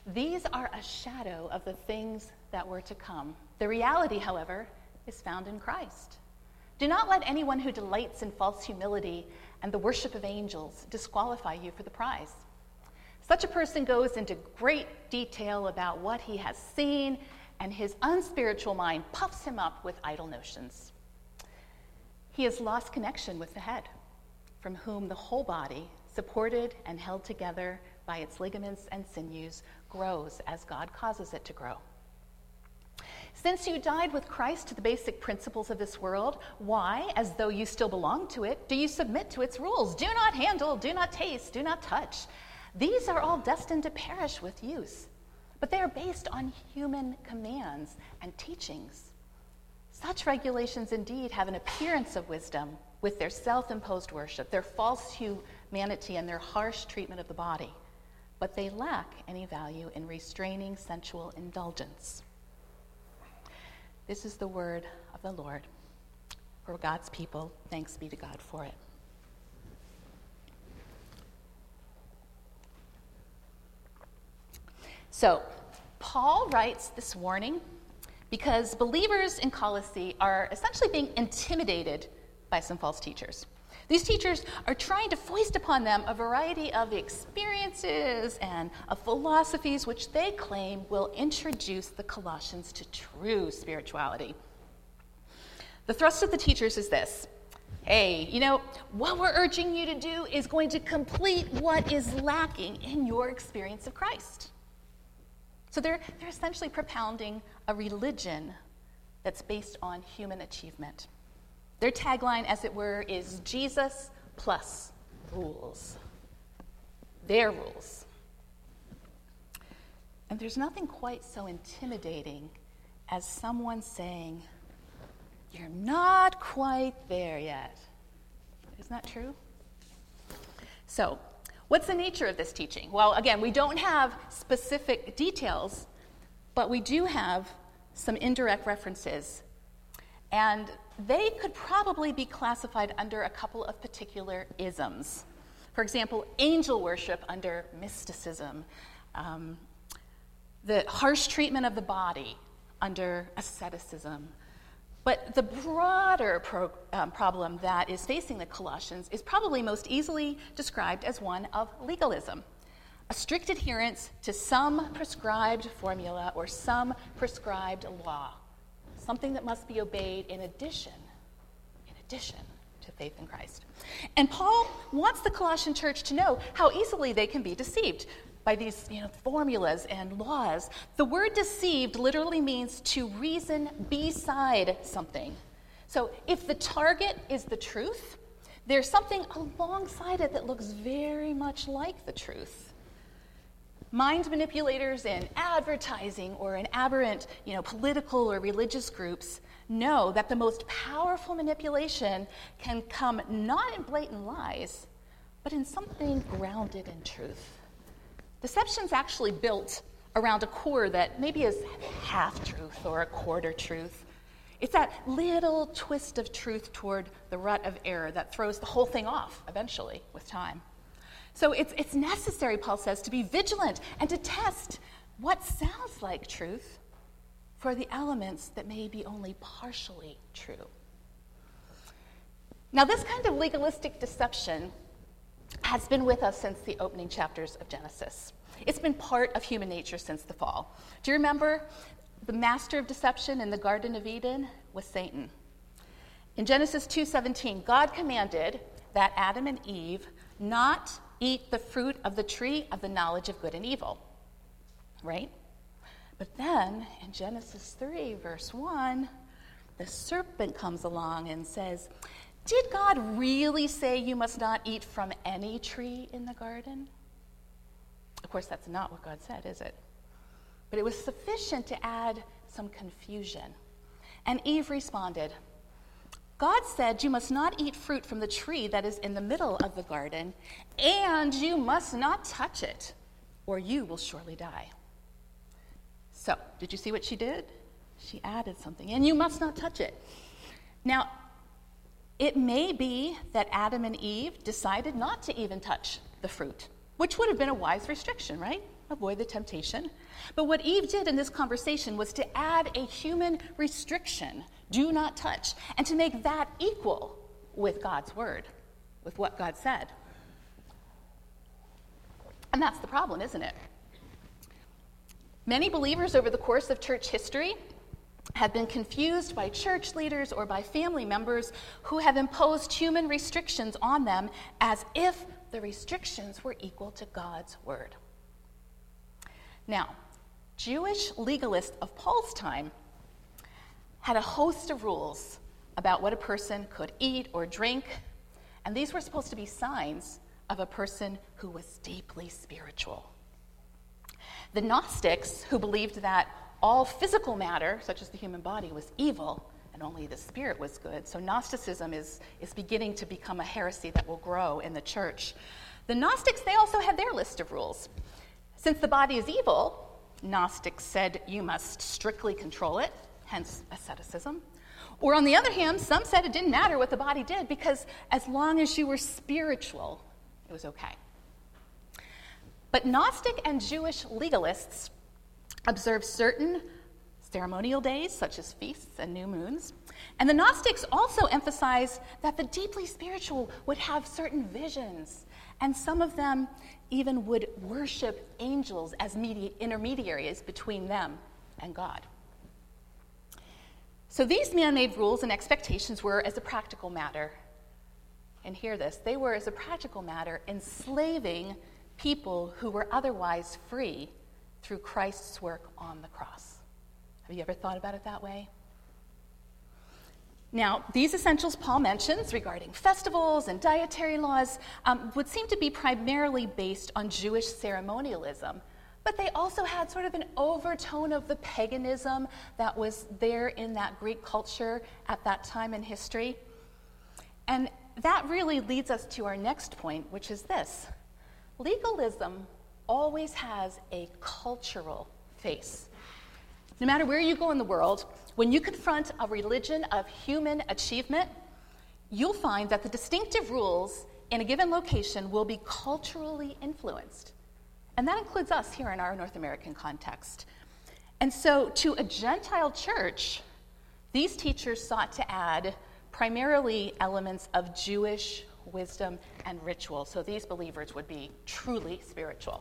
These are a shadow of the things that were to come. The reality, however, is found in Christ. Do not let anyone who delights in false humility and the worship of angels disqualify you for the prize. Such a person goes into great detail about what he has seen, and his unspiritual mind puffs him up with idle notions. He has lost connection with the head, from whom the whole body, supported and held together by its ligaments and sinews, grows as God causes it to grow. Since you died with Christ to the basic principles of this world, why, as though you still belong to it, do you submit to its rules? Do not handle, do not taste, do not touch. These are all destined to perish with use, but they are based on human commands and teachings. Such regulations indeed have an appearance of wisdom with their self-imposed worship, their false humanity, and their harsh treatment of the body, but they lack any value in restraining sensual indulgence. This is the word of the Lord. For God's people, thanks be to God for it. So, Paul writes this warning because believers in Colossae are essentially being intimidated by some false teachers. These teachers are trying to foist upon them a variety of experiences and of philosophies which they claim will introduce the Colossians to true spirituality. The thrust of the teachers is this: hey, what we're urging you to do is going to complete what is lacking in your experience of Christ. So they're essentially propounding a religion that's based on human achievement. Their tagline, as it were, is Jesus plus rules. Their rules. And there's nothing quite so intimidating as someone saying, "You're not quite there yet." Isn't that true? So, what's the nature of this teaching? Well, again, we don't have specific details, but we do have some indirect references. And they could probably be classified under a couple of particular isms. For example, angel worship under mysticism, the harsh treatment of the body under asceticism. But the broader problem that is facing the Colossians is probably most easily described as one of legalism, a strict adherence to some prescribed formula or some prescribed law, something that must be obeyed in addition to faith in Christ. And Paul wants the Colossian church to know how easily they can be deceived by these formulas and laws. The word deceived literally means to reason beside something. So if the target is the truth, there's something alongside it that looks very much like the truth. Mind manipulators in advertising or in aberrant, political or religious groups know that the most powerful manipulation can come not in blatant lies, but in something grounded in truth. Deception's actually built around a core that maybe is half-truth or a quarter truth. It's that little twist of truth toward the rut of error that throws the whole thing off eventually with time. So it's necessary, Paul says, to be vigilant and to test what sounds like truth for the elements that may be only partially true. Now, this kind of legalistic deception has been with us since the opening chapters of Genesis. It's been part of human nature since the fall. Do you remember the master of deception in the Garden of Eden was Satan? In Genesis 2:17, God commanded that Adam and Eve not eat the fruit of the tree of the knowledge of good and evil, right? But then in Genesis 3, verse 1, the serpent comes along and says, "Did God really say you must not eat from any tree in the garden?" Of course, that's not what God said, is it? But it was sufficient to add some confusion. And Eve responded, "God said you must not eat fruit from the tree that is in the middle of the garden, and you must not touch it, or you will surely die." So, did you see what she did? She added something, and you must not touch it. Now, it may be that Adam and Eve decided not to even touch the fruit, which would have been a wise restriction, right? avoid the temptation. But what Eve did in this conversation was to add a human restriction, do not touch, and to make that equal with God's word, with what God said. And that's the problem, isn't it? Many believers over the course of church history have been confused by church leaders or by family members who have imposed human restrictions on them as if the restrictions were equal to God's word. Now, Jewish legalists of Paul's time had a host of rules about what a person could eat or drink, and these were supposed to be signs of a person who was deeply spiritual. The Gnostics, who believed that all physical matter, such as the human body, was evil and only the spirit was good. So Gnosticism is beginning to become a heresy that will grow in the church. The Gnostics, they also had their list of rules. Since the body is evil, Gnostics said you must strictly control it, hence asceticism. Or on the other hand, some said it didn't matter what the body did because as long as you were spiritual, it was okay. But Gnostic and Jewish legalists observed certain ceremonial days, such as feasts and new moons. And the Gnostics also emphasized that the deeply spiritual would have certain visions, and some of them even would worship angels as intermediaries between them and God. So these man-made rules and expectations were, as a practical matter, and hear this, they were, as a practical matter, enslaving people who were otherwise free through Christ's work on the cross. Have you ever thought about it that way? Now, these essentials Paul mentions regarding festivals and dietary laws would seem to be primarily based on Jewish ceremonialism, but they also had sort of an overtone of the paganism that was there in that Greek culture at that time in history. And that really leads us to our next point, which is this. Legalism always has a cultural face. No matter where you go in the world, when you confront a religion of human achievement, you'll find that the distinctive rules in a given location will be culturally influenced. And that includes us here in our North American context. And so to a Gentile church, these teachers sought to add primarily elements of Jewish wisdom and ritual. So these believers would be truly spiritual.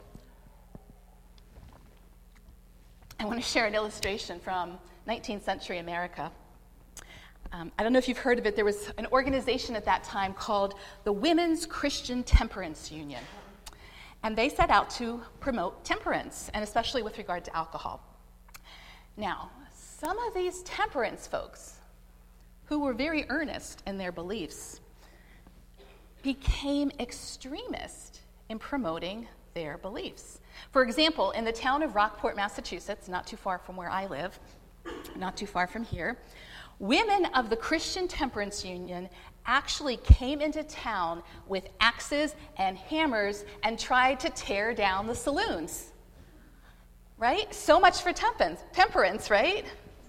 I want to share an illustration from 19th century America. I don't know if you've heard of it. There was an organization at that time called the Women's Christian Temperance Union. And they set out to promote temperance, and especially with regard to alcohol. Now, some of these temperance folks, who were very earnest in their beliefs, became extremist in promoting their beliefs. For example, in the town of Rockport, Massachusetts, not too far from where I live, not too far from here, women of the Christian Temperance Union actually came into town with axes and hammers and tried to tear down the saloons. Right? So much for temperance, right?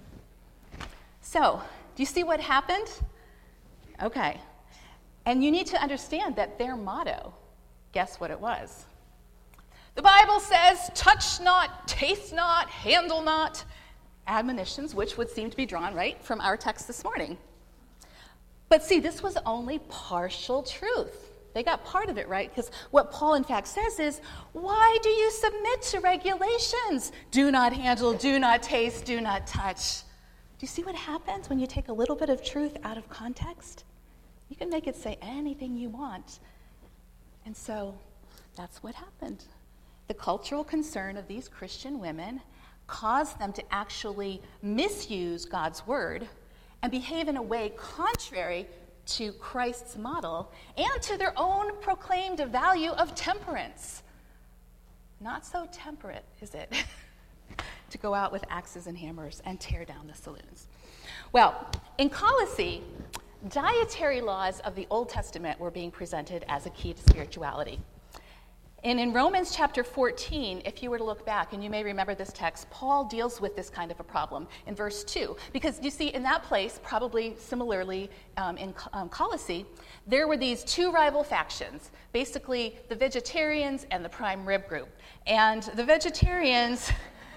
So, do you see what happened? Okay. And you need to understand that their motto, guess what it was? The Bible says, touch not, taste not, handle not. Admonitions, which would seem to be drawn, right, from our text this morning. But see, this was only partial truth. They got part of it right, because what Paul in fact says is, why do you submit to regulations? Do not handle, do not taste, do not touch. Do you see what happens when you take a little bit of truth out of context? You can make it say anything you want. And so that's what happened. The cultural concern of these Christian women caused them to actually misuse God's word and behave in a way contrary to Christ's model and to their own proclaimed value of temperance. Not so temperate, is it? To go out with axes and hammers and tear down the saloons. Well, in Colossae, dietary laws of the Old Testament were being presented as a key to spirituality. And in Romans chapter 14, if you were to look back, and you may remember this text, Paul deals with this kind of a problem in verse 2. Because you see, in that place, probably similarly in Colossae, there were these two rival factions, basically the vegetarians and the prime rib group. And the vegetarians,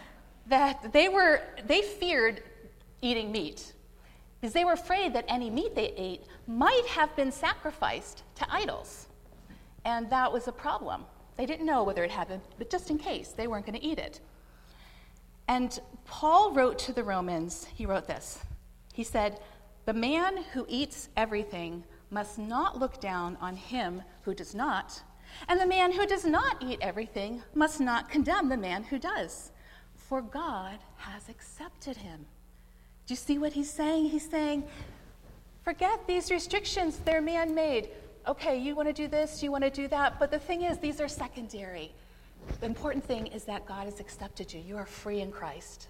they feared eating meat, because they were afraid that any meat they ate might have been sacrificed to idols. And that was a problem. They didn't know whether it happened, but just in case, they weren't going to eat it. And Paul wrote to the Romans, he wrote this. He said, "The man who eats everything must not look down on him who does not, and the man who does not eat everything must not condemn the man who does, for God has accepted him." Do you see what he's saying? He's saying, forget these restrictions, they're man-made. Okay, you want to do this, you want to do that, but the thing is, these are secondary. The important thing is that God has accepted you. You are free in Christ.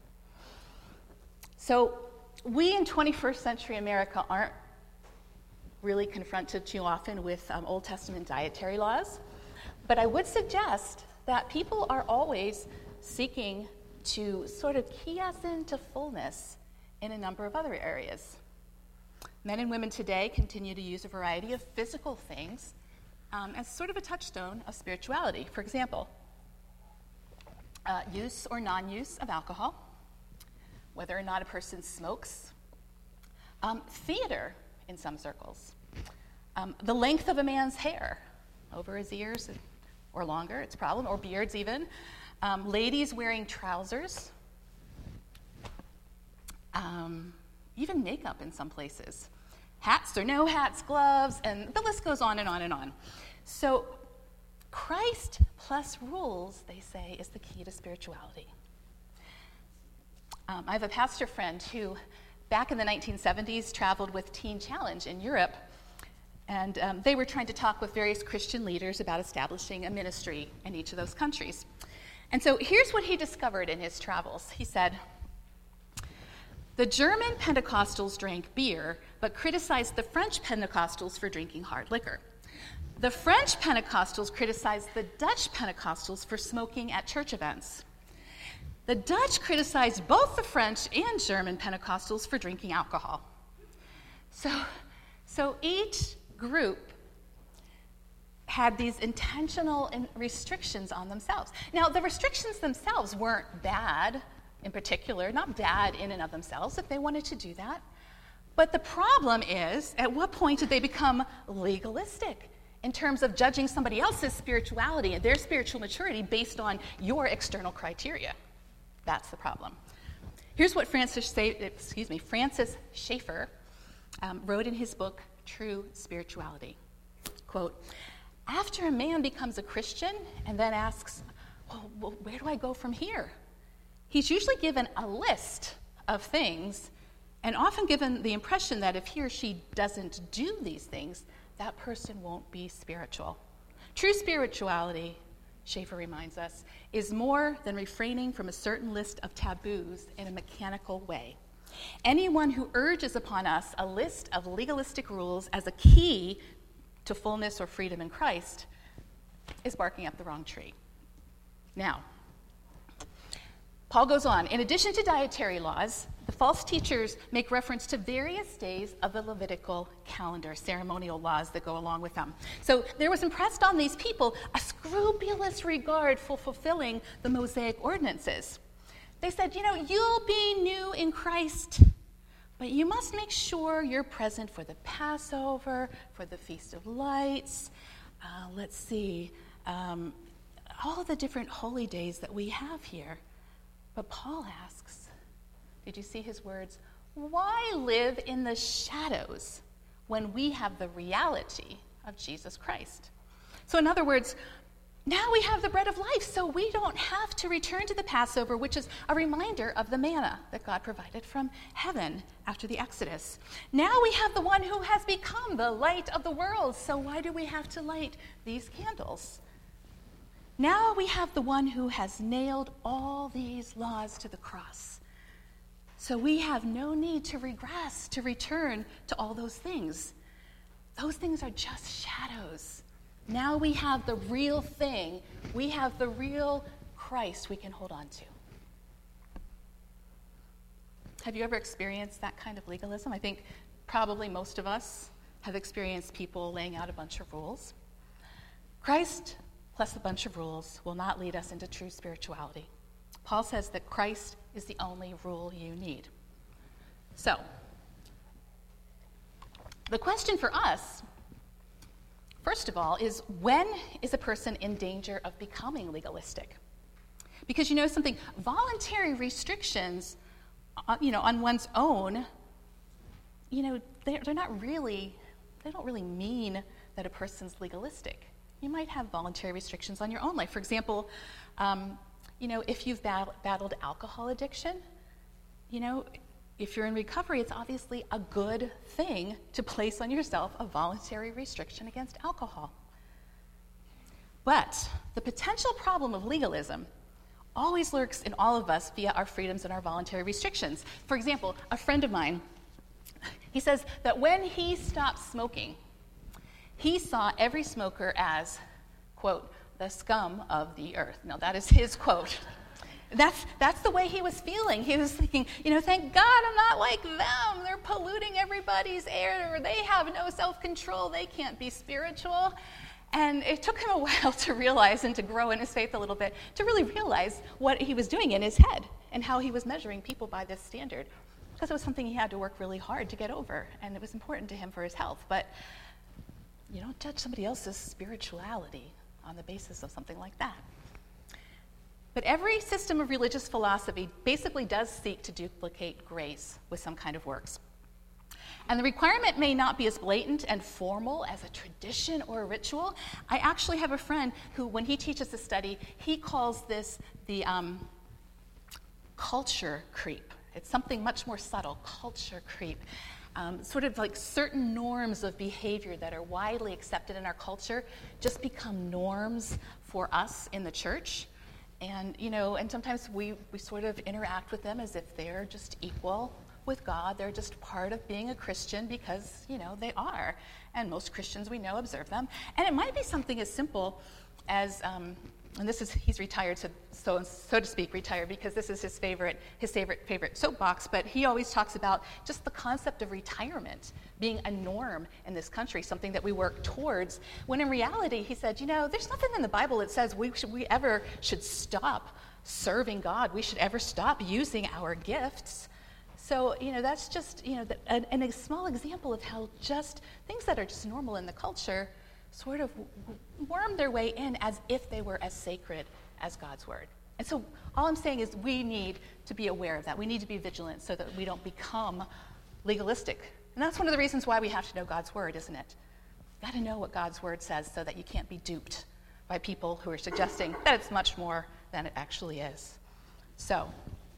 So we in 21st century America aren't really confronted too often with Old Testament dietary laws, but I would suggest that people are always seeking to sort of key us into fullness in a number of other areas. Men and women today continue to use a variety of physical things as sort of a touchstone of spirituality. For example, use or non-use of alcohol, whether or not a person smokes, theater in some circles, the length of a man's hair, over his ears or longer, it's a problem, or beards even, ladies wearing trousers, even makeup in some places, hats or no hats, gloves, and the list goes on and on and on. So Christ plus rules, they say, is the key to spirituality. I have a pastor friend who, back in the 1970s, traveled with Teen Challenge in Europe, and they were trying to talk with various Christian leaders about establishing a ministry in each of those countries. And so here's what he discovered in his travels. He said, "The German Pentecostals drank beer, but criticized the French Pentecostals for drinking hard liquor. The French Pentecostals criticized the Dutch Pentecostals for smoking at church events. The Dutch criticized both the French and German Pentecostals for drinking alcohol." So each group had these intentional restrictions on themselves. Now, the restrictions themselves weren't bad in particular, not bad in and of themselves if they wanted to do that. But the problem is, at what point did they become legalistic in terms of judging somebody else's spirituality and their spiritual maturity based on your external criteria? That's the problem. Here's what Francis Schaeffer wrote in his book, True Spirituality. Quote, "After a man becomes a Christian and then asks, well, where do I go from here? He's usually given a list of things and often given the impression that if he or she doesn't do these things, that person won't be spiritual. True spirituality," Schaeffer reminds us, "is more than refraining from a certain list of taboos in a mechanical way. Anyone who urges upon us a list of legalistic rules as a key to fullness or freedom in Christ is barking up the wrong tree." Now, Paul goes on, in addition to dietary laws, the false teachers make reference to various days of the Levitical calendar, ceremonial laws that go along with them. So there was impressed on these people a scrupulous regard for fulfilling the Mosaic ordinances. They said, you'll be new in Christ, but you must make sure you're present for the Passover, for the Feast of Lights, all the different holy days that we have here. But Paul asks, did you see his words? Why live in the shadows when we have the reality of Jesus Christ? So in other words, now we have the bread of life, so we don't have to return to the Passover, which is a reminder of the manna that God provided from heaven after the Exodus. Now we have the one who has become the light of the world, so why do we have to light these candles? Now we have the one who has nailed all these laws to the cross. So we have no need to regress, to return to all those things. Those things are just shadows. Now we have the real thing. We have the real Christ we can hold on to. Have you ever experienced that kind of legalism? I think probably most of us have experienced people laying out a bunch of rules. Christ plus a bunch of rules will not lead us into true spirituality. Paul says that Christ is the only rule you need. So, the question for us, first of all, is when is a person in danger of becoming legalistic? Because you know something, voluntary restrictions, on one's own, they don't really mean that a person's legalistic. You might have voluntary restrictions on your own life. For example, if you've battled alcohol addiction, if you're in recovery, it's obviously a good thing to place on yourself a voluntary restriction against alcohol. But the potential problem of legalism always lurks in all of us via our freedoms and our voluntary restrictions. For example, a friend of mine, he says that when he stopped smoking, he saw every smoker as, quote, the scum of the earth. Now, that is his quote. That's the way he was feeling. He was thinking, thank God I'm not like them. They're polluting everybody's air. They have no self-control. They can't be spiritual. And it took him a while to realize and to grow in his faith a little bit, to really realize what he was doing in his head and how he was measuring people by this standard. Because it was something he had to work really hard to get over, and it was important to him for his health. But you don't judge somebody else's spirituality on the basis of something like that. But every system of religious philosophy basically does seek to duplicate grace with some kind of works. And the requirement may not be as blatant and formal as a tradition or a ritual. I actually have a friend who, when he teaches the study, he calls this the culture creep. It's something much more subtle, culture creep. Sort of like certain norms of behavior that are widely accepted in our culture just become norms for us in the church. And, and sometimes we sort of interact with them as if they're just equal with God. They're just part of being a Christian because, they are. And most Christians we know observe them. And it might be something as simple as, he's retired, so to speak, retired because this is his favorite soapbox, but he always talks about just the concept of retirement being a norm in this country, something that we work towards, when in reality, he said, there's nothing in the Bible that says we ever should stop serving God. We should ever stop using our gifts. So, that's just, a small example of how just things that are just normal in the culture sort of worm their way in as if they were as sacred as God's word. And so all I'm saying is we need to be aware of that. We need to be vigilant so that we don't become legalistic. And that's one of the reasons why we have to know God's word, isn't it? You've got to know what God's word says so that you can't be duped by people who are suggesting that it's much more than it actually is. So,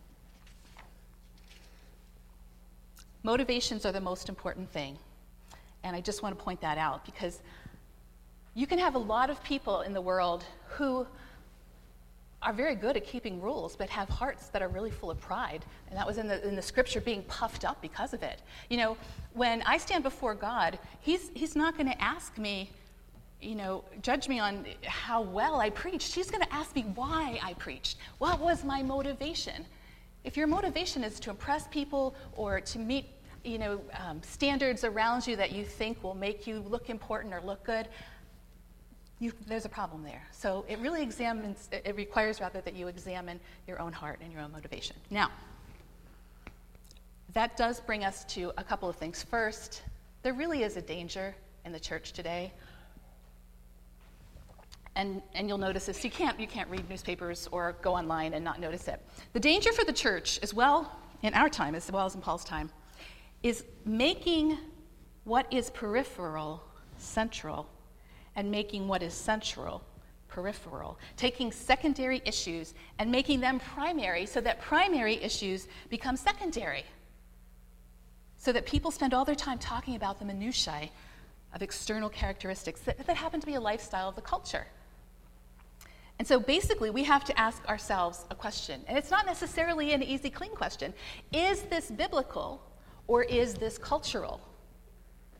motivations are the most important thing. And I just want to point that out because you can have a lot of people in the world who are very good at keeping rules, but have hearts that are really full of pride. And that was in the scripture, being puffed up because of it. When I stand before God, he's not going to ask me, judge me on how well I preached. He's going to ask me why I preached. What was my motivation? If your motivation is to impress people or to meet standards around you that you think will make you look important or look good, there's a problem there. So it really requires rather that you examine your own heart and your own motivation. Now, that does bring us to a couple of things. First, there really is a danger in the church today. And you'll notice this. You can't read newspapers or go online and not notice it. The danger for the church, as well in our time as well as in Paul's time, is making what is peripheral central and making what is central peripheral, taking secondary issues and making them primary so that primary issues become secondary, so that people spend all their time talking about the minutiae of external characteristics that happen to be a lifestyle of the culture. And so basically we have to ask ourselves a question, and it's not necessarily an easy, clean question. Is this biblical or is this cultural?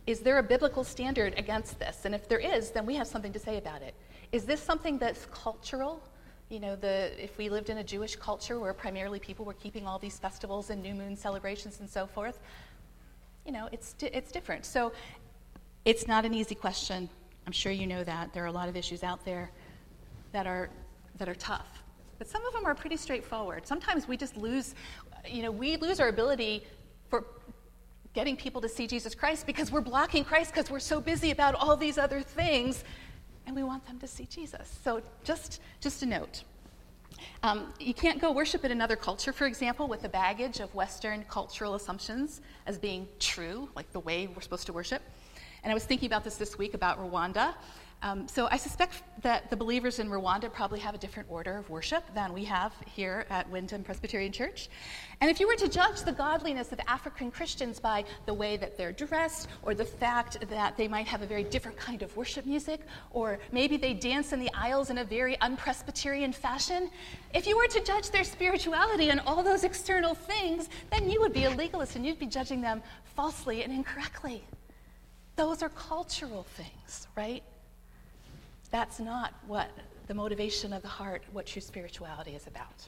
Is there a biblical standard against this? And if there is, then we have something to say about it. Is this something that's cultural? If we lived in a Jewish culture where primarily people were keeping all these festivals and new moon celebrations and so forth, it's different. So it's not an easy question. I'm sure you know that. There are a lot of issues out there that are tough. But some of them are pretty straightforward. Sometimes we just lose our ability for getting people to see Jesus Christ because we're blocking Christ because we're so busy about all these other things, and we want them to see Jesus. So just a note. You can't go worship in another culture, for example, with the baggage of Western cultural assumptions as being true, like the way we're supposed to worship. And I was thinking about this week about Rwanda. So I suspect that the believers in Rwanda probably have a different order of worship than we have here at Wyndham Presbyterian Church. And if you were to judge the godliness of African Christians by the way that they're dressed, or the fact that they might have a very different kind of worship music, or maybe they dance in the aisles in a very un-Presbyterian fashion, if you were to judge their spirituality and all those external things, then you would be a legalist and you'd be judging them falsely and incorrectly. Those are cultural things, right? That's not what the motivation of the heart, what true spirituality is about.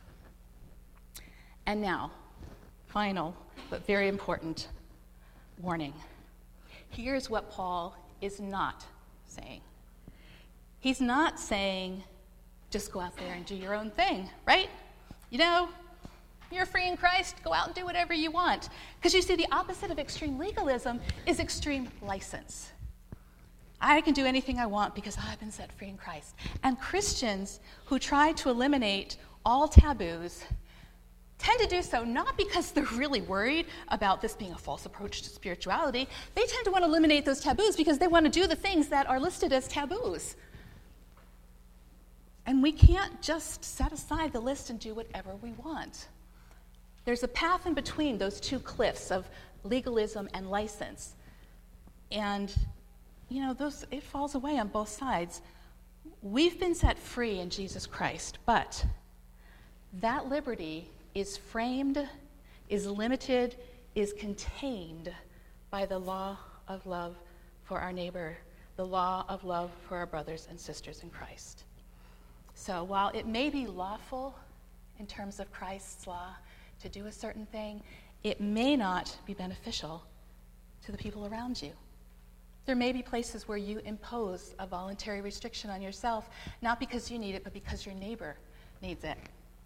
And now, final but very important warning. Here's what Paul is not saying. He's not saying, just go out there and do your own thing, right? You're free in Christ, go out and do whatever you want. Because you see, the opposite of extreme legalism is extreme license. I can do anything I want because I've been set free in Christ. And Christians who try to eliminate all taboos tend to do so not because they're really worried about this being a false approach to spirituality. They tend to want to eliminate those taboos because they want to do the things that are listed as taboos. And we can't just set aside the list and do whatever we want. There's a path in between those two cliffs of legalism and license. And it falls away on both sides. We've been set free in Jesus Christ, but that liberty is framed, is limited, is contained by the law of love for our neighbor, the law of love for our brothers and sisters in Christ. So while it may be lawful in terms of Christ's law to do a certain thing, it may not be beneficial to the people around you. There may be places where you impose a voluntary restriction on yourself, not because you need it, but because your neighbor needs it.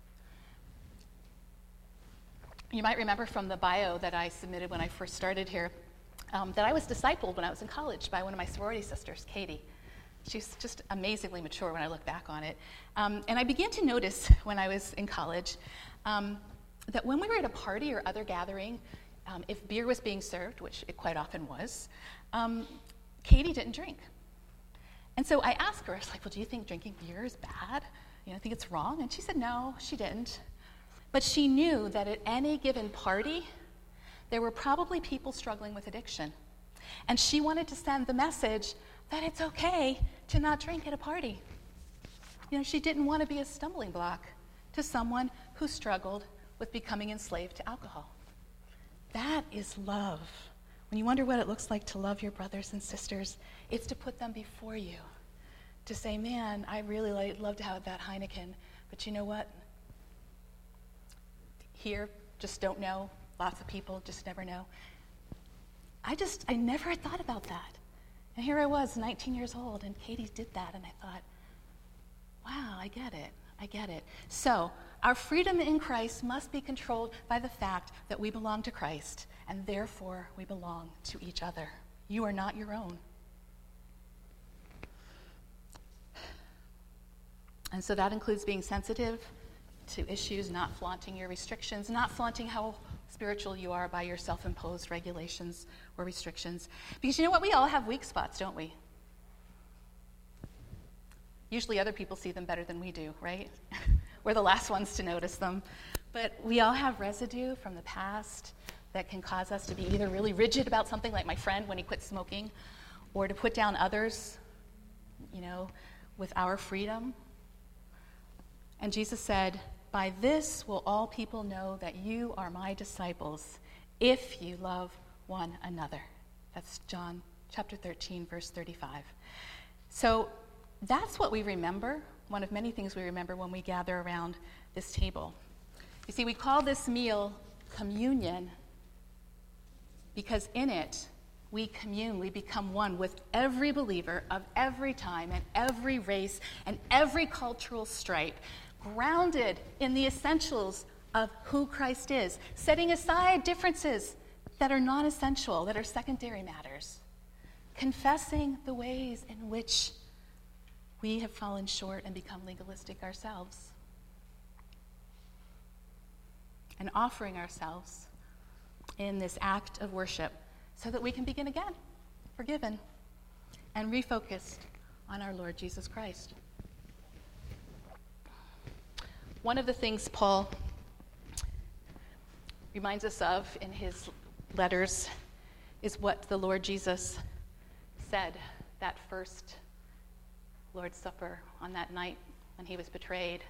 You might remember from the bio that I submitted when I first started here that I was discipled when I was in college by one of my sorority sisters, Katie. She's just amazingly mature when I look back on it. And I began to notice when I was in college that when we were at a party or other gathering, if beer was being served, which it quite often was, Katie didn't drink. And so I asked her, I was like, well, do you think drinking beer is bad? I think it's wrong? And she said, no, she didn't. But she knew that at any given party, there were probably people struggling with addiction. And she wanted to send the message that it's okay to not drink at a party. She didn't want to be a stumbling block to someone who struggled with becoming enslaved to alcohol. That is love. When you wonder what it looks like to love your brothers and sisters, it's to put them before you. To say, man, I really love to have that Heineken, but you know what? Here, just don't know. Lots of people just never know. I never had thought about that. And here I was, 19 years old, and Katie did that, and I thought, wow, I get it. So, our freedom in Christ must be controlled by the fact that we belong to Christ, and therefore we belong to each other. You are not your own. And so that includes being sensitive to issues, not flaunting your restrictions, not flaunting how spiritual you are by your self-imposed regulations or restrictions. Because you know what? We all have weak spots, don't we? Usually other people see them better than we do, right? We're the last ones to notice them. But we all have residue from the past that can cause us to be either really rigid about something, like my friend when he quit smoking, or to put down others, with our freedom. And Jesus said, "By this will all people know that you are my disciples, if you love one another." That's John chapter 13, verse 35. So that's what we remember, one of many things we remember when we gather around this table. You see, we call this meal communion because in it we commune, we become one with every believer of every time and every race and every cultural stripe, grounded in the essentials of who Christ is, setting aside differences that are non-essential, that are secondary matters, confessing the ways in which we have fallen short and become legalistic ourselves, and offering ourselves in this act of worship so that we can begin again, forgiven and refocused on our Lord Jesus Christ. One of the things Paul reminds us of in his letters is what the Lord Jesus said that first Lord's Supper on that night when he was betrayed.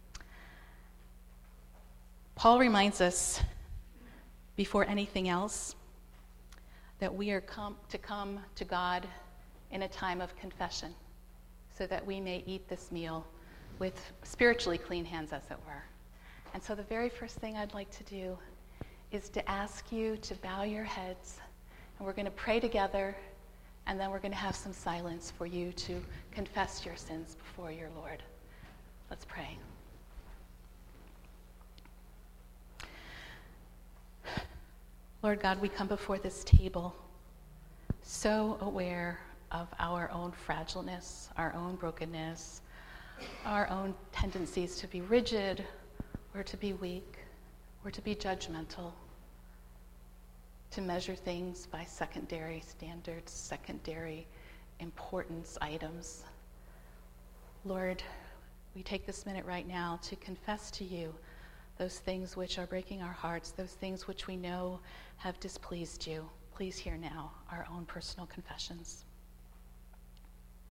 Paul reminds us, before anything else, that we are to come to God in a time of confession so that we may eat this meal with spiritually clean hands, as it were. And so the very first thing I'd like to do is to ask you to bow your heads, and we're going to pray together, and then we're going to have some silence for you to confess your sins before your Lord. Let's pray. Lord God, we come before this table so aware of our own fragileness, our own brokenness, our own tendencies to be rigid or to be weak or to be judgmental, to measure things by secondary standards, secondary importance items. Lord, we take this minute right now to confess to you those things which are breaking our hearts, those things which we know have displeased you. Please hear now our own personal confessions.